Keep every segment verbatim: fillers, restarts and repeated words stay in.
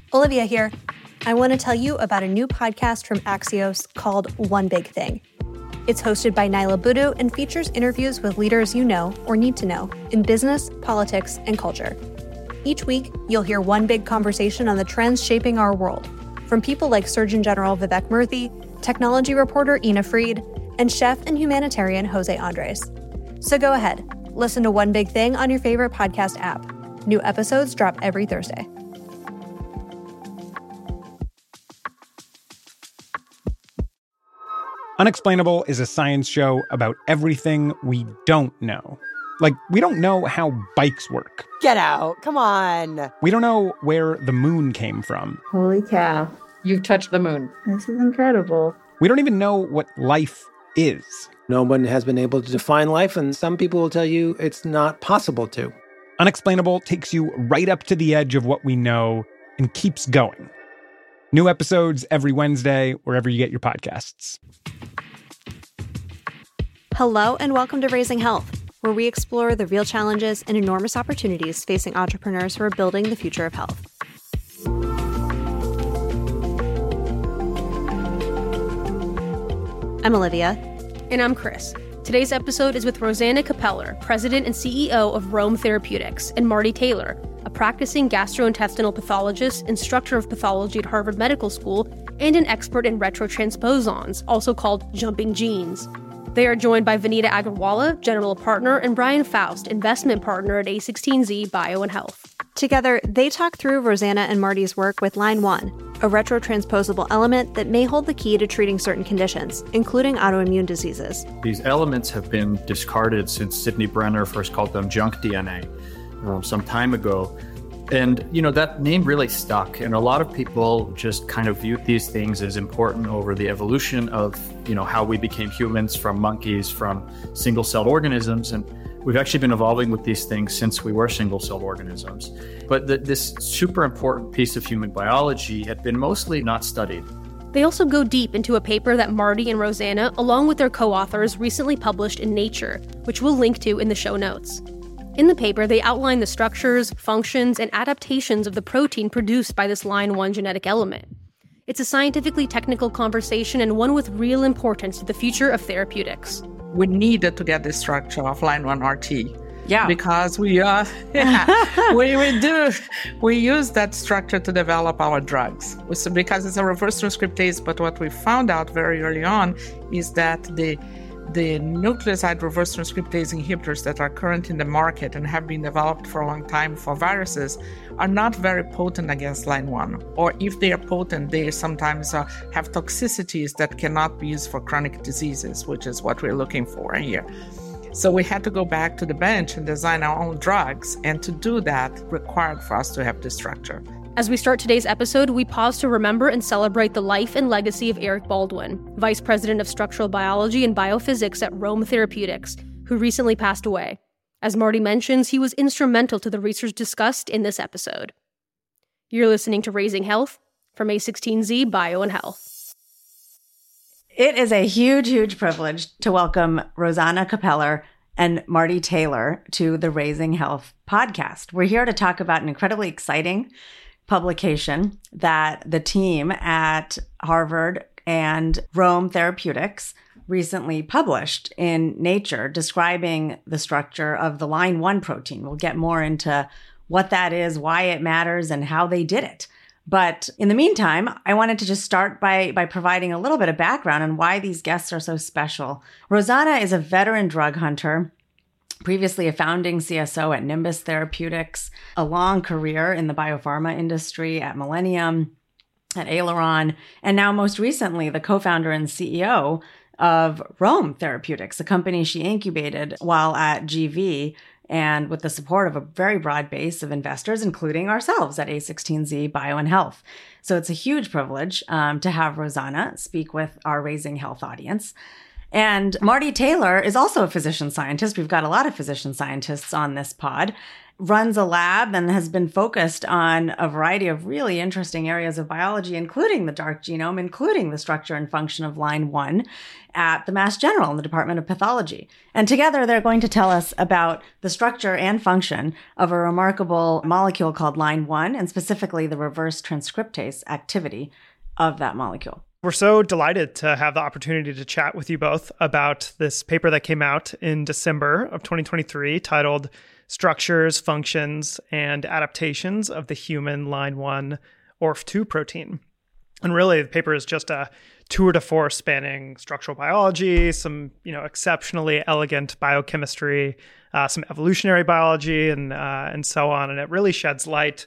Olivia here. I want to tell you about a new podcast from Axios called One Big Thing. It's hosted by Naila Boodoo and features interviews with leaders you know or need to know in business, politics, and culture. Each week, you'll hear one big conversation on the trends shaping our world, from people like Surgeon General Vivek Murthy, technology reporter Ina Fried, and chef and humanitarian Jose Andres. So go ahead, listen to One Big Thing on your favorite podcast app. New episodes drop every Thursday. Unexplainable is a science show about everything we don't know. Like, we don't know how bikes work. Get out. Come on. We don't know where the moon came from. Holy cow. You've touched the moon. This is incredible. We don't even know what life is. No one has been able to define life, and some people will tell you it's not possible to. Unexplainable takes you right up to the edge of what we know and keeps going. New episodes every Wednesday, wherever you get your podcasts. Hello and welcome to Raising Health, where we explore the real challenges and enormous opportunities facing entrepreneurs who are building the future of health. I'm Olivia. And I'm Chris. Today's episode is with Rosana Capeller, President and C E O of Rome Therapeutics, and Marty Taylor, a practicing gastrointestinal pathologist, instructor of pathology at Harvard Medical School, and an expert in retrotransposons, also called jumping genes. They are joined by Vanita Agrawala, general partner, and Brian Faust, investment partner at A sixteen Z Bio and Health. Together, they talk through Rosana and Marty's work with Line one, a retrotransposable element that may hold the key to treating certain conditions, including autoimmune diseases. These elements have been discarded since Sidney Brenner first called them junk D N A um, some time ago. And, you know, that name really stuck. And a lot of people just kind of viewed these things as important over the evolution of, you know, how we became humans from monkeys, from single-celled organisms. And we've actually been evolving with these things since we were single-celled organisms. But the, this super important piece of human biology had been mostly not studied. They also go deep into a paper that Marty and Rosana, along with their co-authors, recently published in Nature, which we'll link to in the show notes. In the paper, they outline the structures, functions, and adaptations of the protein produced by this line one genetic element. It's a scientifically technical conversation and one with real importance to the future of therapeutics. We needed to get the structure of line one R T. Yeah. Because we uh, yeah, we, we do, we use that structure to develop our drugs. So because it's a reverse transcriptase, but what we found out very early on is that the the nucleoside reverse transcriptase inhibitors that are current in the market and have been developed for a long time for viruses are not very potent against line one. Or if they are potent, they sometimes uh, have toxicities that cannot be used for chronic diseases, which is what we're looking for here. So we had to go back to the bench and design our own drugs, and to do that required for us to have this structure. As we start today's episode, we pause to remember and celebrate the life and legacy of Eric Baldwin, Vice President of Structural Biology and Biophysics at Rome Therapeutics, who recently passed away. As Marty mentions, he was instrumental to the research discussed in this episode. You're listening to Raising Health from A sixteen Z Bio and Health. It is a huge, huge privilege to welcome Rosana Capeller and Marty Taylor to the Raising Health podcast. We're here to talk about an incredibly exciting publication that the team at Harvard and Rome Therapeutics recently published in Nature, describing the structure of the line one protein. We'll get more into what that is, why it matters, and how they did it. But in the meantime, I wanted to just start by, by providing a little bit of background on why these guests are so special. Rosana is a veteran drug hunter, previously a founding C S O at Nimbus Therapeutics, a long career in the biopharma industry at Millennium, at Aileron, and now most recently the co-founder and C E O of Rome Therapeutics, a company she incubated while at G V, and with the support of a very broad base of investors, including ourselves at A sixteen Z Bio and Health. So it's a huge privilege um, to have Rosana speak with our Raising Health audience. And Marty Taylor is also a physician scientist. We've got a lot of physician scientists on this pod. runs a lab and has been focused on a variety of really interesting areas of biology, including the dark genome, including the structure and function of line one at the Mass General in the Department of Pathology. And together they're going to tell us about the structure and function of a remarkable molecule called line one, and specifically the reverse transcriptase activity of that molecule. We're so delighted to have the opportunity to chat with you both about this paper that came out in December of twenty twenty-three titled Structures, Functions, and Adaptations of the Human Line one O R F two Protein. And really, the paper is just a tour de force spanning structural biology, some you know exceptionally elegant biochemistry, uh, some evolutionary biology, and uh, and so on. And it really sheds light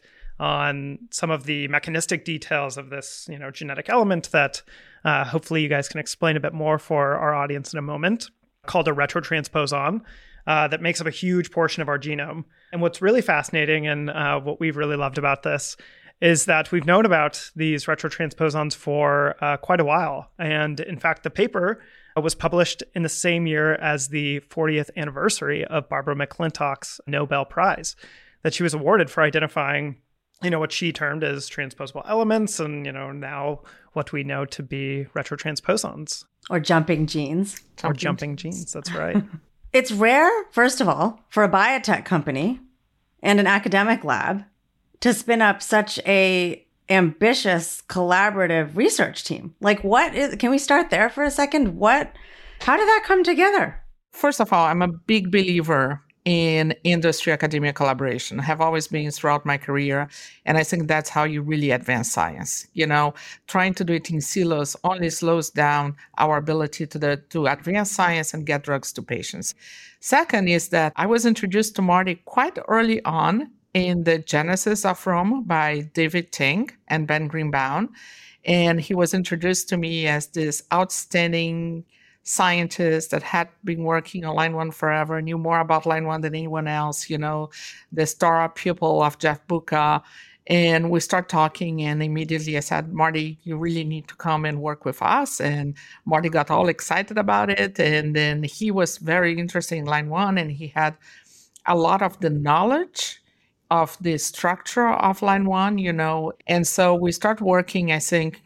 on some of the mechanistic details of this, you know, genetic element that uh, hopefully you guys can explain a bit more for our audience in a moment, called a retrotransposon, uh, that makes up a huge portion of our genome. And what's really fascinating and uh, what we've really loved about this is that we've known about these retrotransposons for uh, quite a while. And in fact, the paper was published in the same year as the fortieth anniversary of Barbara McClintock's Nobel Prize that she was awarded for identifying you know, what she termed as transposable elements, and, you know, now what we know to be retrotransposons. Or jumping genes. Or jumping genes, that's right. It's rare, first of all, for a biotech company and an academic lab to spin up such a ambitious collaborative research team. Like, what is, can we start there for a second? What, how did that come together? First of all, I'm a big believer in industry academia collaboration. I have always been throughout my career. And I think that's how you really advance science. You know, trying to do it in silos only slows down our ability to, the, to advance science and get drugs to patients. Second is that I was introduced to Marty quite early on in the genesis of Rome by David Ting and Ben Greenbaum. And he was introduced to me as this outstanding scientist that had been working on line one forever, knew more about line one than anyone else, you know, the star pupil of Jeff Buca. And we start talking, and immediately I said, Marty, you really need to come and work with us. And Marty got all excited about it. And then he was very interested in line one, and he had a lot of the knowledge of the structure of line one, you know. And so we start working, I think,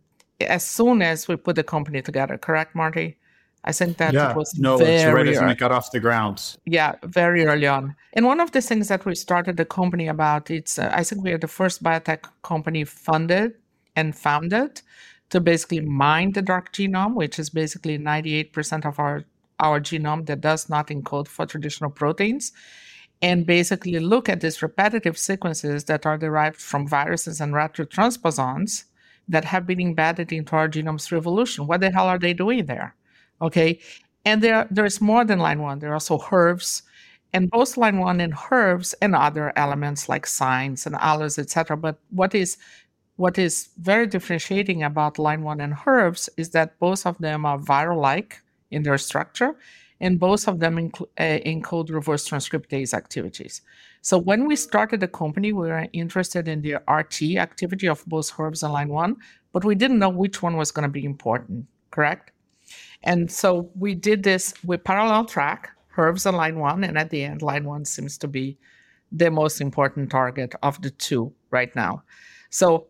as soon as we put the company together. Correct, Marty? I think that yeah, it was no, very it's right as early. it got off the ground. Yeah, very early on. And one of the things that we started the company about, it's uh, I think we are the first biotech company funded and founded to basically mine the dark genome, which is basically ninety-eight percent of our, our genome that does not encode for traditional proteins, and basically look at these repetitive sequences that are derived from viruses and retrotransposons that have been embedded into our genomes through evolution. What the hell are they doing there? Okay, and there there's more than line one. There are also HERVs, and both line one and HERVs and other elements like signs and allos, et cetera. But what is what is very differentiating about line one and HERVs is that both of them are viral-like in their structure, and both of them inc- uh, encode reverse transcriptase activities. So when we started the company, we were interested in the R T activity of both HERVs and line one, but we didn't know which one was going to be important, correct? And so we did this with parallel track, HERVs and line one, and at the end, line one seems to be the most important target of the two right now. So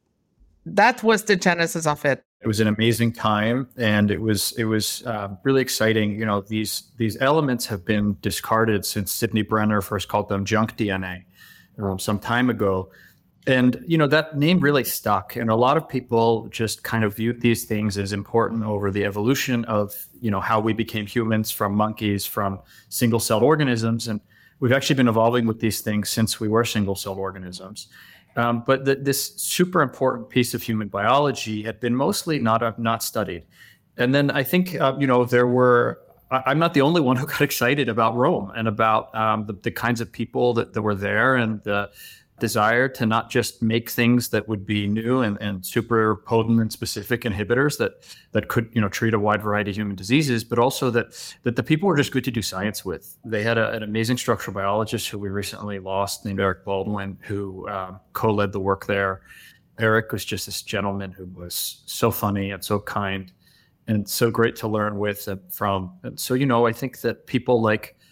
that was the genesis of it. It was an amazing time, and it was it was uh, really exciting. You know, these these elements have been discarded since Sidney Brenner first called them junk D N A um, some time ago. And, you know, that name really stuck. And a lot of people just kind of viewed these things as important over the evolution of, you know, how we became humans from monkeys, from single-celled organisms. And we've actually been evolving with these things since we were single-celled organisms. Um, but the, this super important piece of human biology had been mostly not uh, not studied. And then I think, uh, you know, there were, I, I'm not the only one who got excited about Rome and about um, the, the kinds of people that, that were there, and the desire to not just make things that would be new and, and super potent and specific inhibitors that that could, you know, treat a wide variety of human diseases, but also that that the people were just good to do science with. They had a, an amazing structural biologist who we recently lost named Eric Baldwin, who um, co-led the work there. Eric was just this gentleman who was so funny and so kind and so great to learn with and from. And so, you know, I think that people like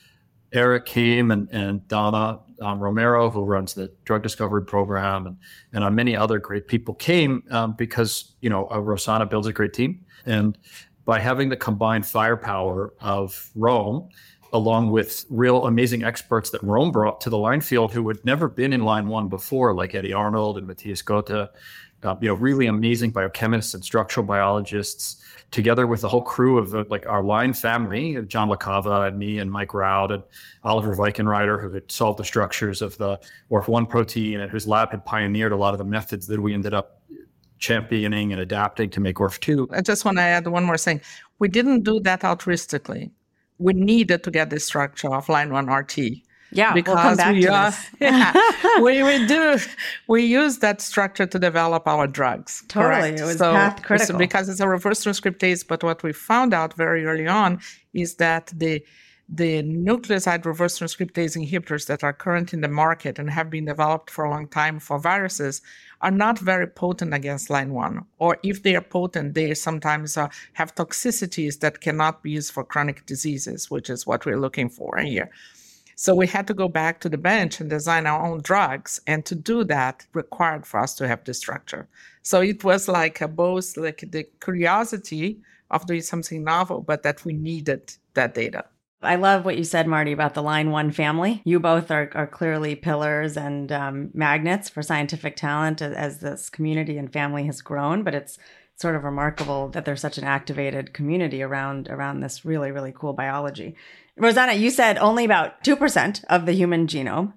Eric Keem and, and Donna um, Romero, who runs the drug discovery program, and, and uh, many other great people came um, because, you know, uh, Rosana builds a great team. And by having the combined firepower of Rome, along with real amazing experts that Rome brought to the line field who had never been in line one before, like Eddie Arnold and Matthias Gotha, uh, you know, really amazing biochemists and structural biologists, together with the whole crew of the, like our line family, John LaCava and me and Mike Roud and Oliver Weichenreiter, who had solved the structures of the O R F one protein and whose lab had pioneered a lot of the methods that we ended up championing and adapting to make O R F two. I just want to add one more thing. We didn't do that altruistically. We needed to get the structure of line one R T. Yeah, because we'll come back we, to uh, this. yeah, we, we do. We use that structure to develop our drugs. Totally. Correct? It was so, path critical. So because it's a reverse transcriptase, but what we found out very early on is that the the nucleoside reverse transcriptase inhibitors that are current in the market and have been developed for a long time for viruses are not very potent against line one. Or if they are potent, they sometimes uh, have toxicities that cannot be used for chronic diseases, which is what we're looking for here. So we had to go back to the bench and design our own drugs. And to do that required for us to have the structure. So it was like a both like the curiosity of doing something novel, but that we needed that data. I love what you said, Marty, about the line one family. You both are, are clearly pillars and um, magnets for scientific talent as, as this community and family has grown. But it's sort of remarkable that there's such an activated community around, around this really, really cool biology. Rosana, you said only about two percent of the human genome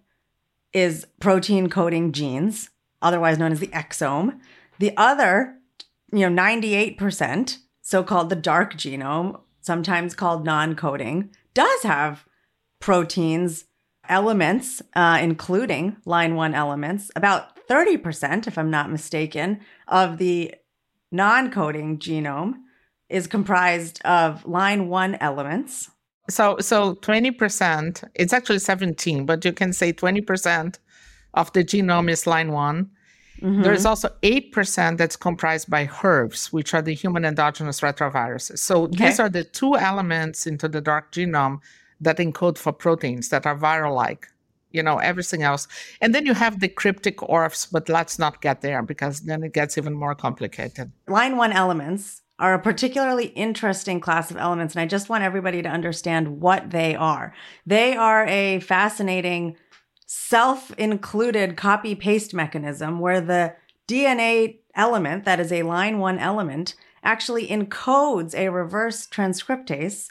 is protein coding genes, otherwise known as the exome. The other, you know, ninety-eight percent, so-called the dark genome, sometimes called non-coding, does have proteins, elements, uh, including line one elements. About thirty percent, if I'm not mistaken, of the non-coding genome is comprised of line one elements. So so twenty percent, it's actually seventeen, but you can say twenty percent of the genome is line one. Mm-hmm. There is also eight percent that's comprised by H E R Vs, which are the human endogenous retroviruses. So okay. These are the two elements into the dark genome that encode for proteins that are viral-like, you know, everything else. And then you have the cryptic O R Fs, but let's not get there because then it gets even more complicated. Line one elements are a particularly interesting class of elements, and I just want everybody to understand what they are. They are a fascinating self-included copy-paste mechanism where the D N A element, that is a line one element, actually encodes a reverse transcriptase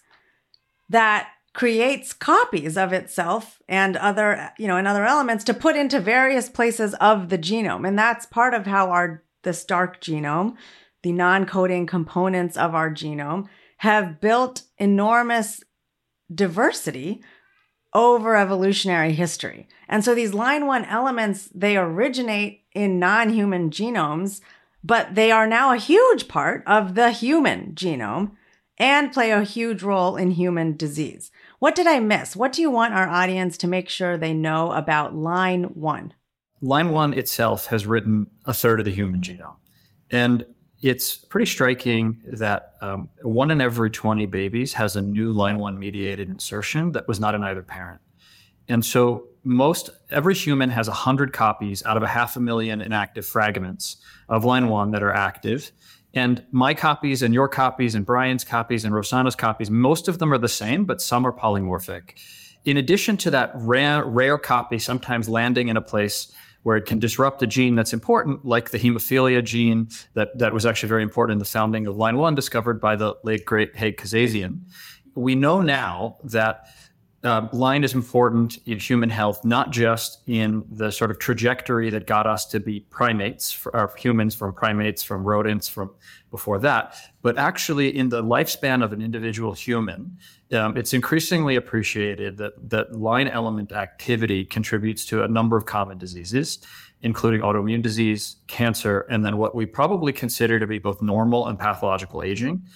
that creates copies of itself and other, you know, and other elements to put into various places of the genome. And that's part of how our this dark genome, the non-coding components of our genome, have built enormous diversity over evolutionary history. And so these line one elements, they originate in non-human genomes, but they are now a huge part of the human genome and play a huge role in human disease. What did I miss? What do you want our audience to make sure they know about line one? Line one itself has written a third of the human genome. And it's pretty striking that um, one in every twenty babies has a new line one mediated insertion that was not in either parent. And so most, every human has one hundred copies out of a half a million inactive fragments of line one that are active. And my copies and your copies and Brian's copies and Rosana's copies, most of them are the same, but some are polymorphic. In addition to that rare, rare copy sometimes landing in a place where it can disrupt a gene that's important, like the hemophilia gene that, that was actually very important in the founding of line one, discovered by the late, great Haig Kazazian. We know now that uh, line is important in human health, not just in the sort of trajectory that got us to be primates, for, or humans from primates, from rodents, from before that, but actually in the lifespan of an individual human. Um, it's increasingly appreciated that, that line element activity contributes to a number of common diseases, including autoimmune disease, cancer, and then what we probably consider to be both normal and pathological aging.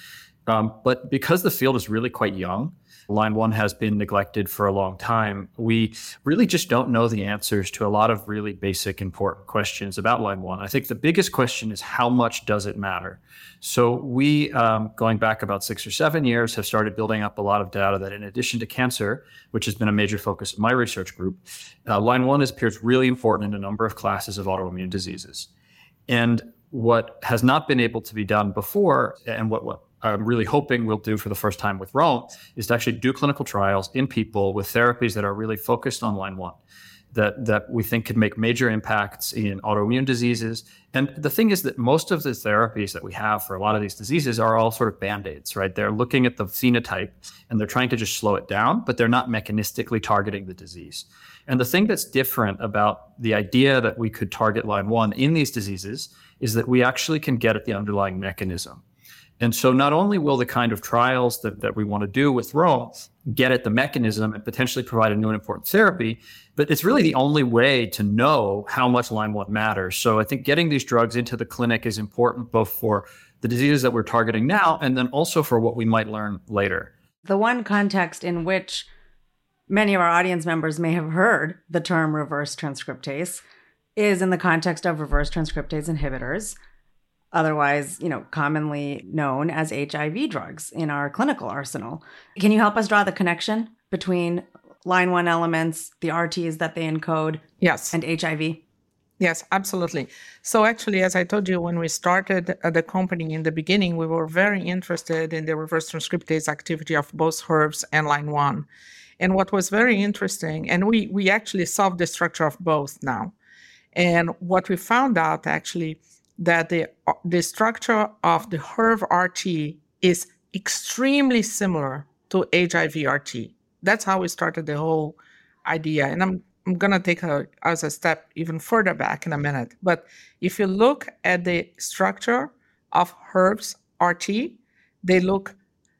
Um, but because the field is really quite young, line one has been neglected for a long time, we really just don't know the answers to a lot of really basic, important questions about line one. I think the biggest question is, how much does it matter? So we, um, going back about six or seven years, have started building up a lot of data that, in addition to cancer, which has been a major focus of my research group, uh, line one appears really important in a number of classes of autoimmune diseases. And what has not been able to be done before, and what, what I'm really hoping we'll do for the first time with Rome, is to actually do clinical trials in people with therapies that are really focused on line one, that, that we think could make major impacts in autoimmune diseases. And the thing is that most of the therapies that we have for a lot of these diseases are all sort of band-aids, right? They're looking at the phenotype and they're trying to just slow it down, but they're not mechanistically targeting the disease. And the thing that's different about the idea that we could target line one in these diseases is that we actually can get at the underlying mechanism. And so not only will the kind of trials that, that we want to do with Rome get at the mechanism and potentially provide a new and important therapy, but it's really the only way to know how much line one matters. So I think getting these drugs into the clinic is important both for the diseases that we're targeting now and then also for what we might learn later. The one context in which many of our audience members may have heard the term reverse transcriptase is in the context of reverse transcriptase inhibitors, otherwise, you know, commonly known as H I V drugs in our clinical arsenal. Can you help us draw the connection between line one elements, the R Ts that they encode, yes, and H I V? Yes, absolutely. So actually, as I told you, when we started uh, the company in the beginning, we were very interested in the reverse transcriptase activity of both H E R Vs and line one. And what was very interesting, and we, we actually solved the structure of both now. And what we found out actually, that the the structure of the H E R V R T is extremely similar to H I V R T. That's how we started the whole idea. And I'm I'm going to take a, as a step even further back in a minute. But if you look at the structure of H E R V's R T, they look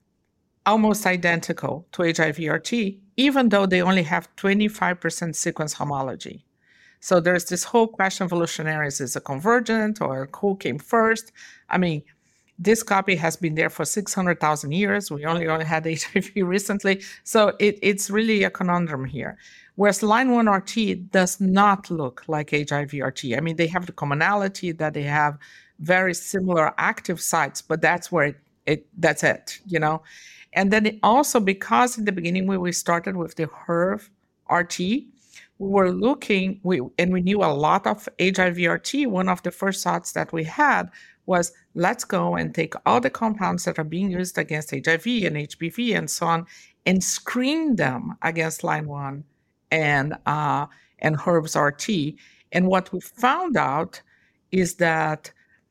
almost identical to H I V R T, even though they only have twenty-five percent sequence homology. So there's this whole question of evolutionary, is it convergent or who came first? I mean, this copy has been there for six hundred thousand years. We only, only had H I V recently. So it, it's really a conundrum here. Whereas line one R T does not look like H I V R T. I mean, they have the commonality that they have very similar active sites, but that's where it, it that's it, you know? And then it also, because in the beginning when we started with the H E R V R T, we were looking, we, and we knew a lot of H I V R T. One of the first thoughts that we had was, let's go and take all the compounds that are being used against H I V and H P V and so on, and screen them against line one and uh, and H E R V's R T. And what we found out is that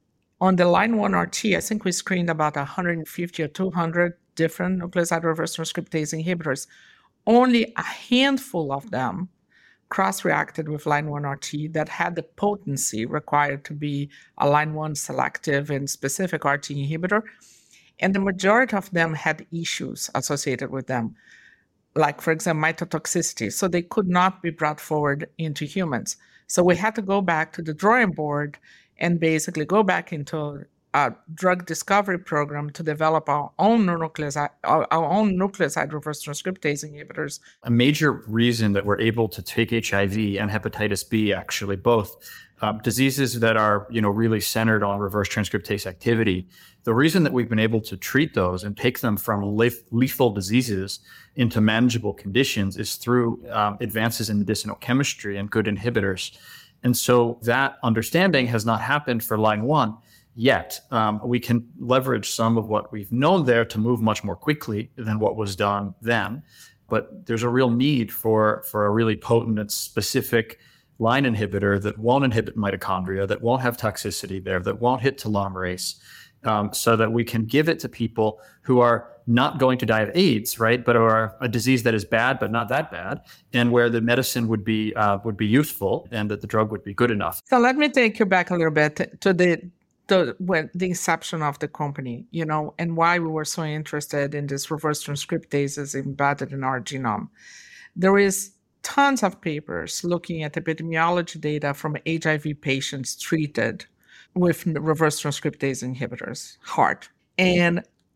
on the line one R T, I think we screened about one hundred fifty or two hundred different nucleoside reverse transcriptase inhibitors. Only a handful of them cross-reacted with line one R T that had the potency required to be a line one selective and specific R T inhibitor. And the majority of them had issues associated with them, like, for example, mitotoxicity. So they could not be brought forward into humans. So we had to go back to the drawing board and basically go back into a drug discovery program to develop our own nucleoside, our own nucleoside reverse transcriptase inhibitors. A major reason that we're able to take H I V and hepatitis B, actually both, uh, diseases that are, you know, really centered on reverse transcriptase activity. The reason that we've been able to treat those and take them from lethal diseases into manageable conditions is through um, advances in medicinal chemistry and good inhibitors. And so that understanding has not happened for line one yet. Um, we can leverage some of what we've known there to move much more quickly than what was done then. But there's a real need for, for a really potent and specific line inhibitor that won't inhibit mitochondria, that won't have toxicity there, that won't hit telomerase, um, so that we can give it to people who are not going to die of AIDS, right, but are a disease that is bad but not that bad, and where the medicine would be uh, would be useful and that the drug would be good enough. So let me take you back a little bit to the to when the inception of the company, you know, and why we were so interested in this reverse transcriptases embedded in our genome. There is tons of papers looking at epidemiology data from H I V patients treated with reverse transcriptase inhibitors, H A R T. And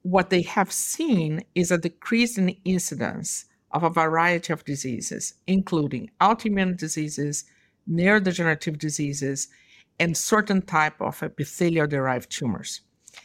what they have seen is a decrease in the incidence of a variety of diseases, including autoimmune diseases, neurodegenerative diseases, and certain type of epithelial-derived tumors.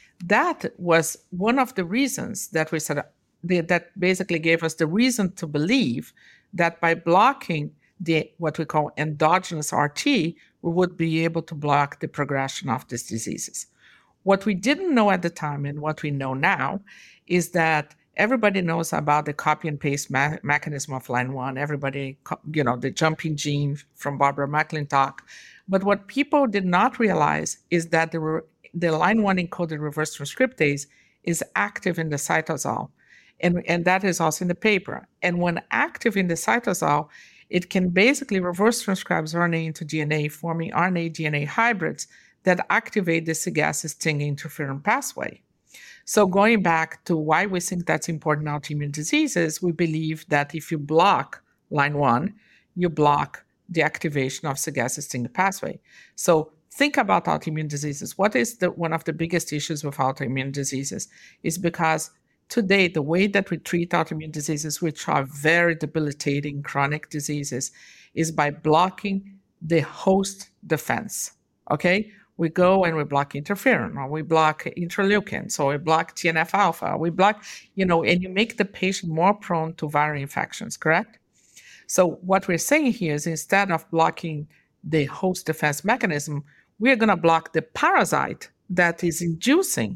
That was one of the reasons that we said, that basically gave us the reason to believe that by blocking the what we call endogenous R T, we would be able to block the progression of these diseases. What we didn't know at the time and what we know now is that everybody knows about the copy and paste me- mechanism of line one. Everybody, you know, the jumping gene from Barbara McClintock. But what people did not realize is that the, re- the line one encoded reverse transcriptase is active in the cytosol. And, and that is also in the paper. And when active in the cytosol, it can basically reverse transcribe R N A into D N A, forming R N A D N A hybrids that activate the SIGA-STING interferon pathway. So going back to why we think that's important in autoimmune diseases, we believe that if you block line one, you block the activation of SIGA-STING pathway. So think about autoimmune diseases. What is the one of the biggest issues with autoimmune diseases? Is because today, the way that we treat autoimmune diseases, which are very debilitating chronic diseases, is by blocking the host defense, okay? We go and we block interferon, or we block interleukins, or we block T N F alpha, we block, you know, and you make the patient more prone to viral infections, correct? So what we're saying here is instead of blocking the host defense mechanism, we're going to block the parasite that is inducing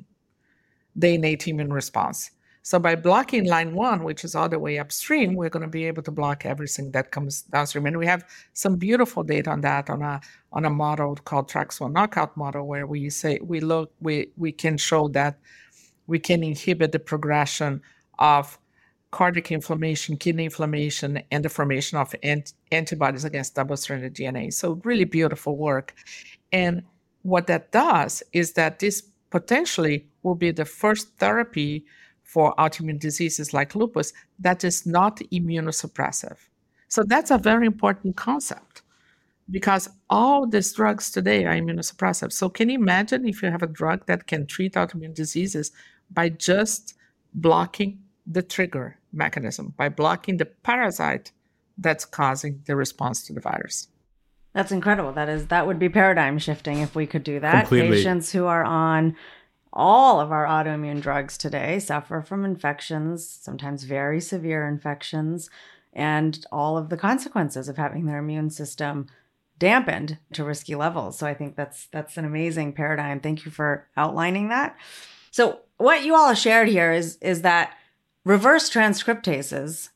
the innate immune response. So by blocking line one, which is all the way upstream, we're going to be able to block everything that comes downstream. And we have some beautiful data on that on a on a model called T R A X one knockout model, where we say we look we we can show that we can inhibit the progression of cardiac inflammation, kidney inflammation, and the formation of ant- antibodies against double-stranded D N A. So really beautiful work. And what that does is that this potentially will be the first therapy for autoimmune diseases like lupus that is not immunosuppressive. So that's a very important concept because all these drugs today are immunosuppressive. So can you imagine if you have a drug that can treat autoimmune diseases by just blocking the trigger mechanism, by blocking the parasite that's causing the response to the virus? That's incredible. That is, that would be paradigm shifting if we could do that. Completely. Patients who are on all of our autoimmune drugs today suffer from infections, sometimes very severe infections, and all of the consequences of having their immune system dampened to risky levels. So I think that's that's an amazing paradigm. Thank you for outlining that. So what you all shared here is, is that reverse transcriptases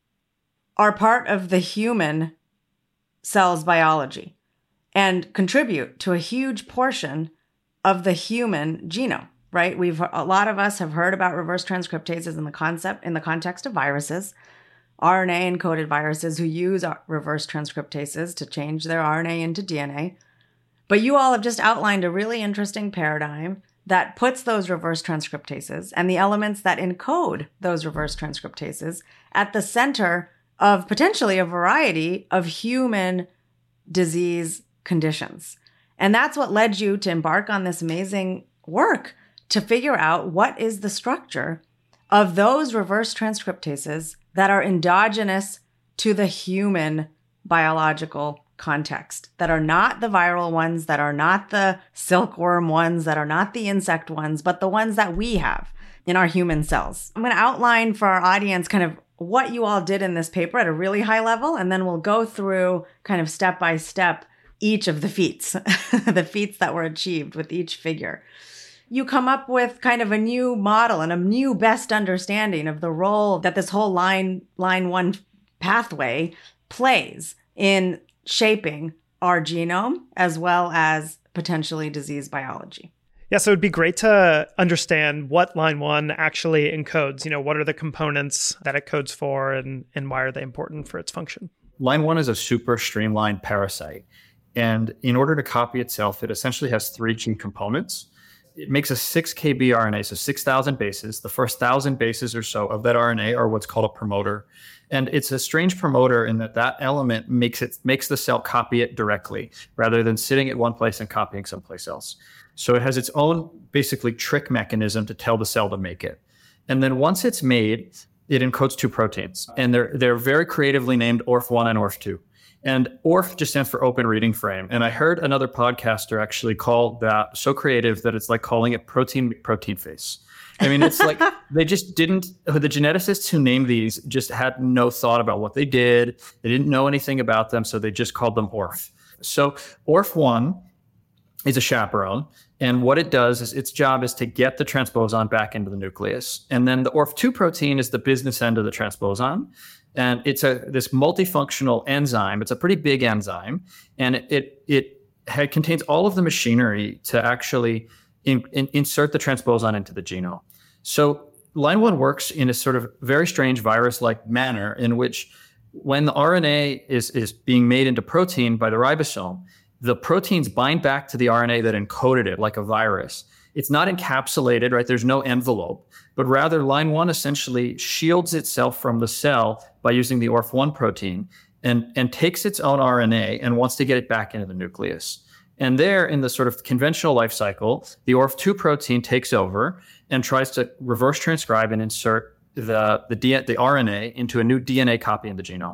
are part of the human cell's biology and contribute to a huge portion of the human genome, right? We've a lot of us have heard about reverse transcriptases in the concept in the context of viruses, R N A encoded viruses who use reverse transcriptases to change their R N A into D N A. But you all have just outlined a really interesting paradigm that puts those reverse transcriptases and the elements that encode those reverse transcriptases at the center of potentially a variety of human disease conditions. And that's what led you to embark on this amazing work to figure out what is the structure of those reverse transcriptases that are endogenous to the human biological context, that are not the viral ones, that are not the silkworm ones, that are not the insect ones, but the ones that we have in our human cells. I'm going to outline for our audience kind of what you all did in this paper at a really high level, and then we'll go through kind of step by step each of the feats, the feats that were achieved with each figure. You come up with kind of a new model and a new best understanding of the role that this whole line, line one pathway plays in shaping our genome as well as potentially disease biology. Yeah, so it'd be great to understand what line one actually encodes. You know, what are the components that it codes for and, and why are they important for its function? Line one is a super streamlined parasite. And in order to copy itself, it essentially has three key components. It makes a six K B R N A, so six thousand bases. The first one thousand bases or so of that R N A are what's called a promoter. And it's a strange promoter in that that element makes it makes the cell copy it directly, rather than sitting at one place and copying someplace else. So it has its own basically trick mechanism to tell the cell to make it. And then once it's made, it encodes two proteins. And they're they're very creatively named O R F one and O R F two. And O R F just stands for open reading frame. And I heard another podcaster actually call that so creative that it's like calling it protein protein face. I mean, it's like they just didn't, the geneticists who named these just had no thought about what they did. They didn't know anything about them, so they just called them O R F. So O R F one is a chaperone. And what it does is its job is to get the transposon back into the nucleus. And then the O R F two protein is the business end of the transposon. And it's a this multifunctional enzyme. It's a pretty big enzyme. And it it, it had, contains all of the machinery to actually in, in, insert the transposon into the genome. So line one works in a sort of very strange virus-like manner in which when the R N A is, is being made into protein by the ribosome, the proteins bind back to the R N A that encoded it like a virus. It's not encapsulated, right? There's no envelope, but rather line one essentially shields itself from the cell by using the O R F one protein and, and takes its own R N A and wants to get it back into the nucleus. And there, in the sort of conventional life cycle, the O R F two protein takes over and tries to reverse transcribe and insert the, the, D- the R N A into a new D N A copy in the genome.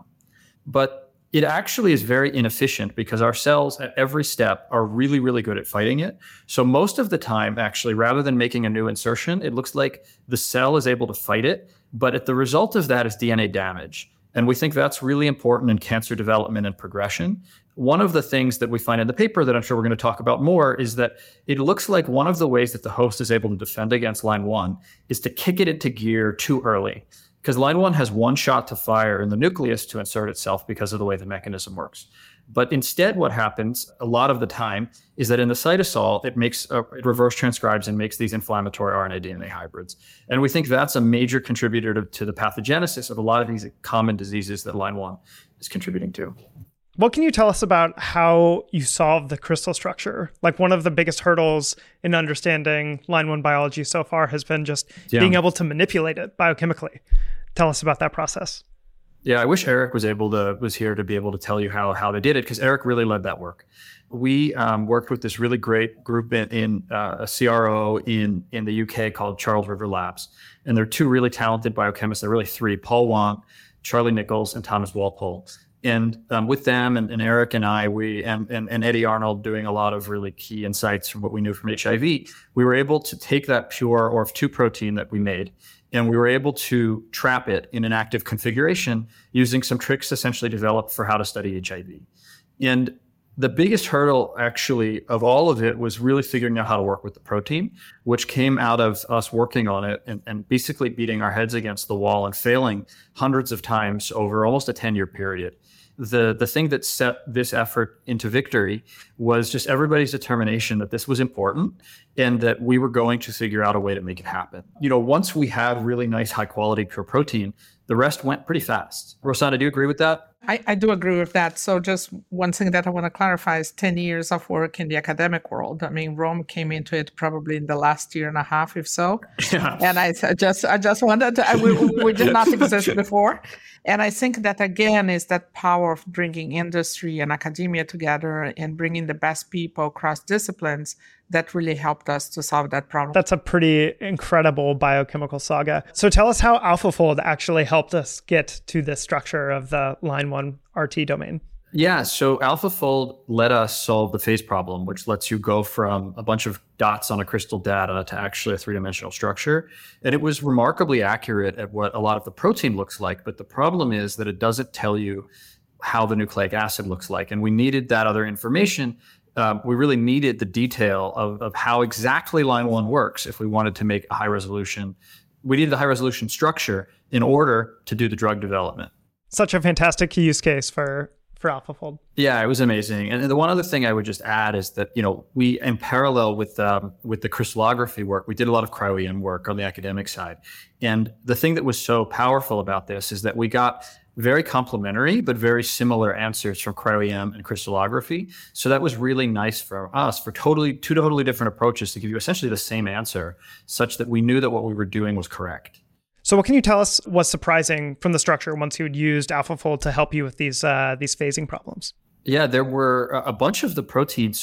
But it actually is very inefficient because our cells at every step are really, really good at fighting it. So most of the time, actually, rather than making a new insertion, it looks like the cell is able to fight it. But at the result of that is D N A damage. And we think that's really important in cancer development and progression. One of the things that we find in the paper that I'm sure we're going to talk about more is that it looks like one of the ways that the host is able to defend against line one is to kick it into gear too early. Because line one has one shot to fire in the nucleus to insert itself because of the way the mechanism works. But instead, what happens a lot of the time is that in the cytosol, it makes uh, it reverse transcribes and makes these inflammatory R N A D N A hybrids. And we think that's a major contributor to, to the pathogenesis of a lot of these common diseases that line one is contributing to. What can you tell us about how you solved the crystal structure? Like one of the biggest hurdles in understanding line one biology so far has been just yeah. being able to manipulate it biochemically. Tell us about that process. Yeah, I wish Eric was able to was here to be able to tell you how how they did it, because Eric really led that work. We um, worked with this really great group in, in uh, a C R O in in the U K called Charles River Labs, and they're two really talented biochemists. They're really three: Paul Wong, Charlie Nichols, and Thomas Walpole. And um, with them and, and Eric and I, we and, and, and Eddie Arnold doing a lot of really key insights from what we knew from H I V, we were able to take that pure O R F two protein that we made, and we were able to trap it in an active configuration using some tricks essentially developed for how to study H I V. And the biggest hurdle actually of all of it was really figuring out how to work with the protein, which came out of us working on it and, and basically beating our heads against the wall and failing hundreds of times over almost a ten-year period. The the thing that set this effort into victory was just everybody's determination that this was important and that we were going to figure out a way to make it happen. You know, once we had really nice, high quality pure protein, the rest went pretty fast. Rosanna, do you agree with that? I, I do agree with that. So just one thing that I want to clarify is ten years of work in the academic world. I mean, Rome came into it probably in the last year and a half, if so. Yeah. And I just I just wanted to, I, we, we did not exist before. And I think that, again, is that power of bringing industry and academia together and bringing the best people across disciplines that really helped us to solve that problem. That's a pretty incredible biochemical saga. So tell us how AlphaFold actually helped us get to this structure of the line one R T domain. Yeah, so AlphaFold let us solve the phase problem, which lets you go from a bunch of dots on a crystal data to actually a three-dimensional structure. And it was remarkably accurate at what a lot of the protein looks like. But the problem is that it doesn't tell you how the nucleic acid looks like. And we needed that other information. Um, we really needed the detail of, of how exactly line one works if we wanted to make a high resolution. We needed the high resolution structure in order to do the drug development. Such a fantastic use case for for AlphaFold. Yeah, it was amazing. And the one other thing I would just add is that, you know, we, in parallel with um, with the crystallography work, we did a lot of cryo-E M work on the academic side. And the thing that was so powerful about this is that we got very complementary, but very similar answers from cryo-E M and crystallography. So that was really nice for us, for totally two totally different approaches to give you essentially the same answer, such that we knew that what we were doing was correct. So what can you tell us was surprising from the structure once you had used AlphaFold to help you with these uh, these phasing problems? Yeah, there were a bunch of the proteins. So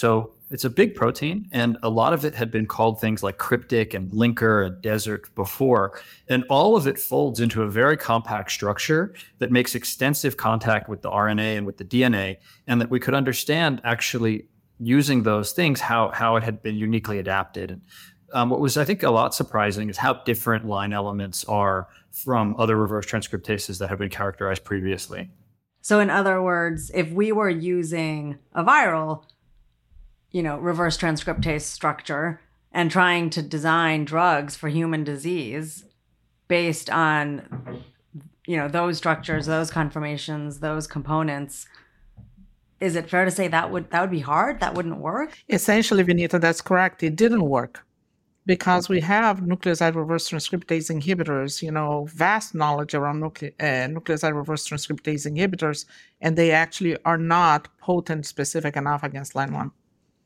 it's a big protein, and a lot of it had been called things like cryptic and linker and desert before. And all of it folds into a very compact structure that makes extensive contact with the R N A and with the D N A, and that we could understand actually using those things, how, how it had been uniquely adapted. And um, what was, I think, a lot surprising is how different line elements are from other reverse transcriptases that have been characterized previously. So in other words, if we were using a viral, you know, reverse transcriptase structure and trying to design drugs for human disease based on, you know, those structures, those conformations, those components, is it fair to say that would that would be hard? That wouldn't work? Essentially, Vinita, that's correct. It didn't work because we have nucleoside reverse transcriptase inhibitors, you know, vast knowledge around nucle- uh, nucleoside reverse transcriptase inhibitors, and they actually are not potent specific enough against line one.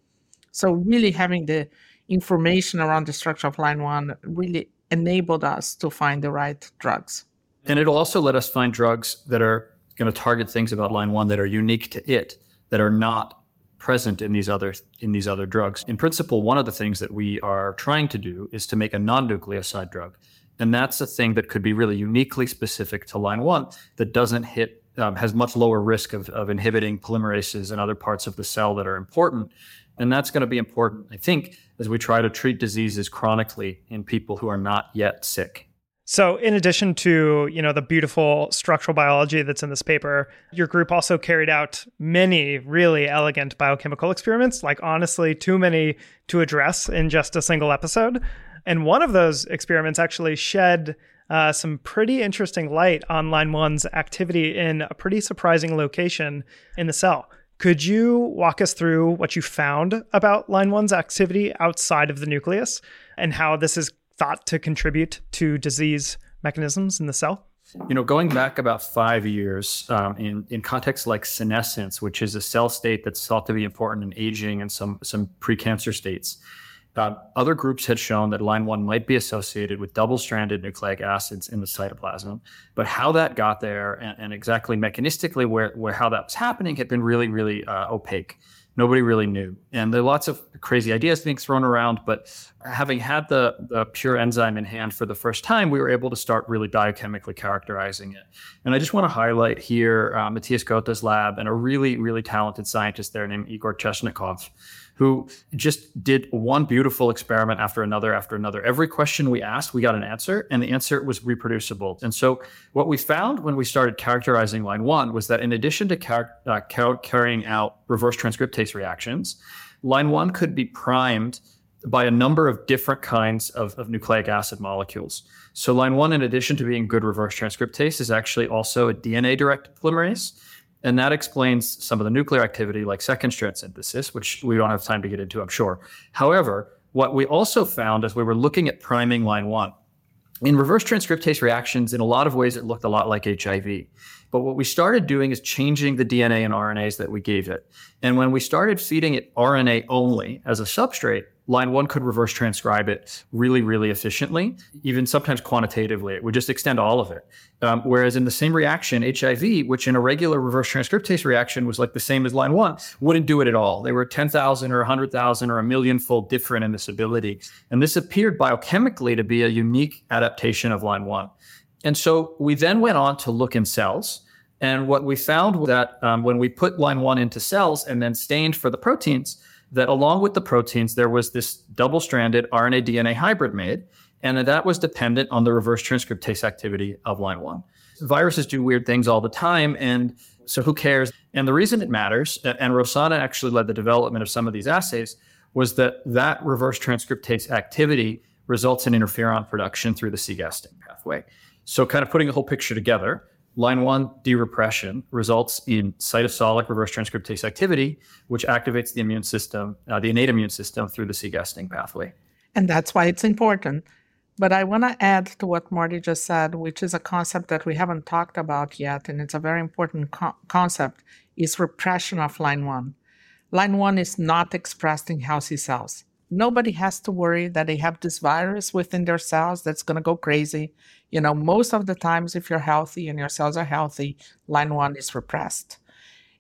So really having the information around the structure of line one really enabled us to find the right drugs. And it'll also let us find drugs that are going to target things about line one that are unique to it, that are not present in these other in these other drugs. In principle, one of the things that we are trying to do is to make a non-nucleoside drug. And that's a thing that could be really uniquely specific to line one that doesn't hit, um, has much lower risk of, of inhibiting polymerases and other parts of the cell that are important. And that's going to be important, I think, as we try to treat diseases chronically in people who are not yet sick. So in addition to, you know, the beautiful structural biology that's in this paper, your group also carried out many really elegant biochemical experiments, like honestly too many to address in just a single episode. And one of those experiments actually shed uh, some pretty interesting light on line one's activity in a pretty surprising location in the cell. Could you walk us through what you found about line one's activity outside of the nucleus and how this is thought to contribute to disease mechanisms in the cell? You know, going back about five years um, in, in contexts like senescence, which is a cell state that's thought to be important in aging and some, some precancer states, uh, other groups had shown that line one might be associated with double-stranded nucleic acids in the cytoplasm. But how that got there and, and exactly mechanistically where, where how that was happening had been really, really uh, opaque. Nobody really knew. And there are lots of crazy ideas being thrown around, but having had the, the pure enzyme in hand for the first time, we were able to start really biochemically characterizing it. And I just want to highlight here uh, Matthias Gota's lab and a really, really talented scientist there named Igor Cheshnikov, who just did one beautiful experiment after another after another. Every question we asked, we got an answer, and the answer was reproducible. And so what we found when we started characterizing line one was that in addition to car- uh, car- carrying out reverse transcriptase reactions, line one could be primed by a number of different kinds of, of nucleic acid molecules. So line one, in addition to being good reverse transcriptase, is actually also a D N A-directed polymerase. And that explains some of the nuclear activity like second strand synthesis, which we don't have time to get into, I'm sure. However, what we also found as we were looking at priming line one, in reverse transcriptase reactions, in a lot of ways, it looked a lot like H I V. But what we started doing is changing the D N A and R N As that we gave it. And when we started feeding it R N A only as a substrate, line one could reverse transcribe it really, really efficiently, even sometimes quantitatively. It would just extend all of it. Um, whereas in the same reaction, H I V, which in a regular reverse transcriptase reaction was like the same as line one, wouldn't do it at all. They were ten thousand or one hundred thousand or a million-fold different in this ability. And this appeared biochemically to be a unique adaptation of line one. And so we then went on to look in cells. And what we found was that um, when we put line one into cells and then stained for the proteins, that along with the proteins, there was this double-stranded R N A D N A hybrid made, and that was dependent on the reverse transcriptase activity of line one. Viruses do weird things all the time, and so who cares? And the reason it matters, and Rosanna actually led the development of some of these assays, was that that reverse transcriptase activity results in interferon production through the C-gasting pathway. So kind of putting the whole picture together, line one derepression results in cytosolic reverse transcriptase activity, which activates the immune system, uh, the innate immune system through the C-gasting pathway. And that's why it's important. But I want to add to what Marty just said, which is a concept that we haven't talked about yet, and it's a very important co- concept, is repression of line one. Line one is not expressed in healthy cells. Nobody has to worry that they have this virus within their cells that's going to go crazy. You know, most of the times, if you're healthy and your cells are healthy, line one is repressed.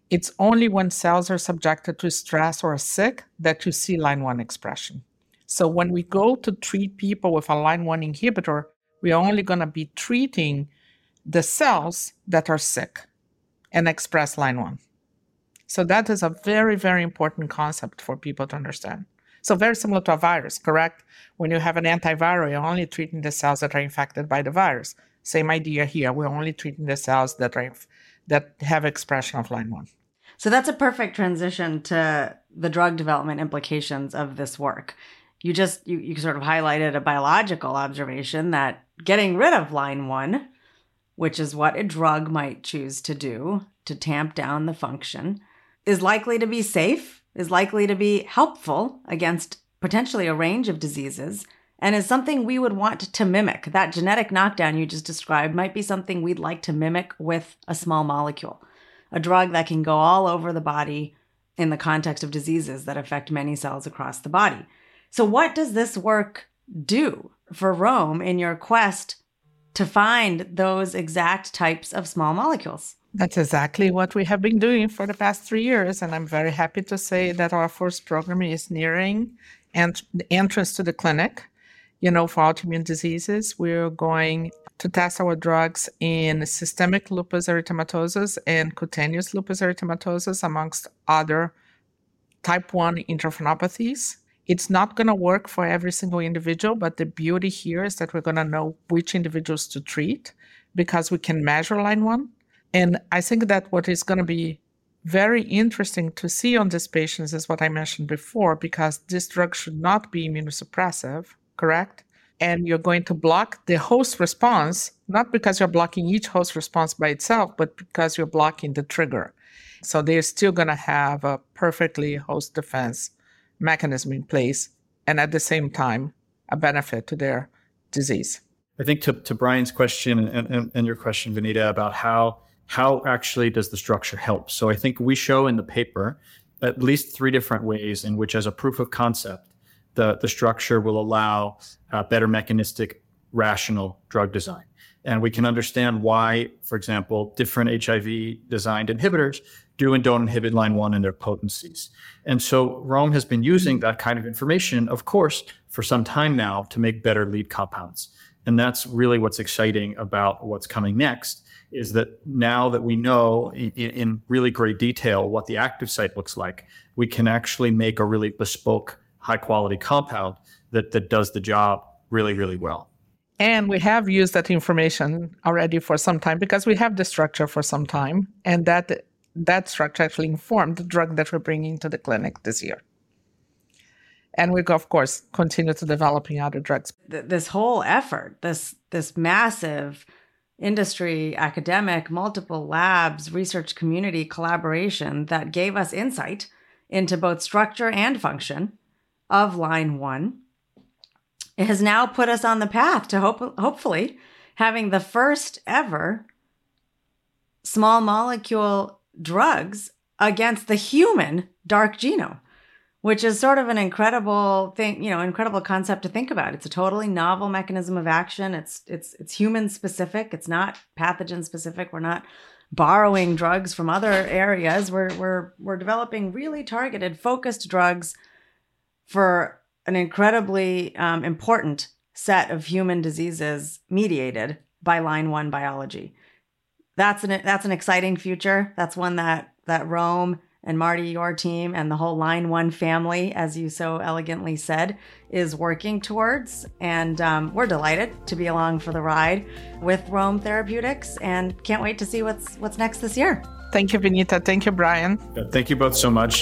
It's only when cells are subjected to stress or are sick that you see line one expression. So when we go to treat people with a line one inhibitor, we're only going to be treating the cells that are sick and express line one. So that is a very, very important concept for people to understand. So very similar to a virus, correct? When you have an antiviral, you're only treating the cells that are infected by the virus. Same idea here. We're only treating the cells that are that have expression of line one. So that's a perfect transition to the drug development implications of this work. You just, you, you sort of highlighted a biological observation that getting rid of line one, which is what a drug might choose to do to tamp down the function, is likely to be safe, is likely to be helpful against potentially a range of diseases, and is something we would want to mimic. That genetic knockdown you just described might be something we'd like to mimic with a small molecule, a drug that can go all over the body in the context of diseases that affect many cells across the body. So what does this work do for Rome in your quest to find those exact types of small molecules? That's exactly what we have been doing for the past three years. And I'm very happy to say that our first program is nearing ent- the entrance to the clinic. You know, for autoimmune diseases, we're going to test our drugs in systemic lupus erythematosus and cutaneous lupus erythematosus, amongst other type one interferonopathies. It's not going to work for every single individual, but the beauty here is that we're going to know which individuals to treat because we can measure line one. And I think that what is going to be very interesting to see on these patients is what I mentioned before, because this drug should not be immunosuppressive, correct? And you're going to block the host response, not because you're blocking each host response by itself, but because you're blocking the trigger. So they're still going to have a perfectly host defense mechanism in place, and at the same time, a benefit to their disease. I think to, to Brian's question and, and, and your question, Vinita, about how how actually does the structure help? So I think we show in the paper at least three different ways in which, as a proof of concept, the, the structure will allow uh, better mechanistic, rational drug design. And we can understand why, for example, different H I V-designed inhibitors do and don't inhibit line one in their potencies. And so Rome has been using that kind of information, of course, for some time now to make better lead compounds. And that's really what's exciting about what's coming next, is that now that we know in, in really great detail what the active site looks like, we can actually make a really bespoke, high-quality compound that, that does the job really, really well. And we have used that information already for some time because we have the structure for some time, and that that structure actually informed the drug that we're bringing to the clinic this year. And we, of course, continue to developing other drugs. This whole effort, this this massive industry, academic, multiple labs, research community collaboration that gave us insight into both structure and function of line one, it has now put us on the path to hope, hopefully having the first ever small molecule drugs against the human dark genome, which is sort of an incredible thing, you know, incredible concept to think about. It's a totally novel mechanism of action. It's it's it's human specific. It's not pathogen specific. We're not borrowing drugs from other areas. We're we're we're developing really targeted, focused drugs for an incredibly um, important set of human diseases mediated by line one biology. That's an that's an exciting future. That's one that that Rome and Marty, your team, and the whole line one family, as you so elegantly said, is working towards. And um, we're delighted to be along for the ride with Rome Therapeutics, and can't wait to see what's what's next this year. Thank you, Vinita. Thank you, Brian. Yeah, thank you both so much.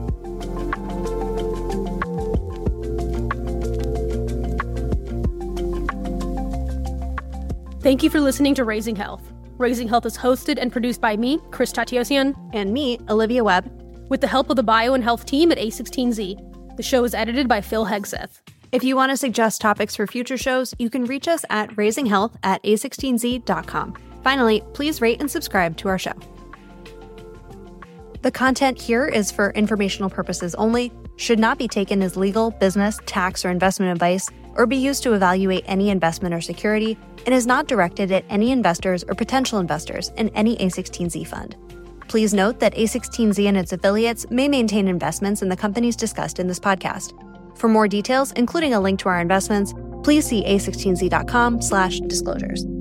Thank you for listening to Raising Health. Raising Health is hosted and produced by me, Chris Tatiosian, and me, Olivia Webb, with the help of the Bio and Health team at A sixteen Z. The show is edited by Phil Hegseth. If you want to suggest topics for future shows, you can reach us at raising health at a sixteen z dot com. Finally, please rate and subscribe to our show. The content here is for informational purposes only, should not be taken as legal, business, tax, or investment advice, or be used to evaluate any investment or security, and is not directed at any investors or potential investors in any A sixteen Z fund. Please note that A sixteen Z and its affiliates may maintain investments in the companies discussed in this podcast. For more details, including a link to our investments, please see a sixteen z dot com slash disclosures.